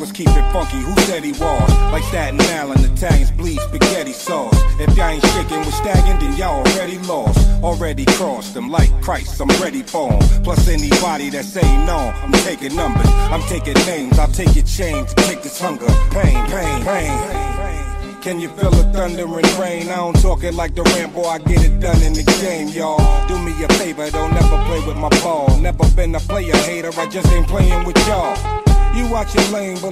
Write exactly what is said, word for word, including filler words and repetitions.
was keep it funky, who said he was? Like Staten Island, Italians bleed spaghetti sauce. If y'all ain't shaking with Staggin', then y'all already lost. Already crossed them like Christ, I'm ready for 'em. Plus anybody that say no, I'm taking numbers, I'm taking names, I'll take your chain to take this hunger. Pain, pain, pain. Can you feel the thunder and rain? I don't talk it like the Rambo, I get it done in the game, y'all. Do me a favor, don't never play with my ball. Never been a player hater, I just ain't playing with y'all. You watch your lane, but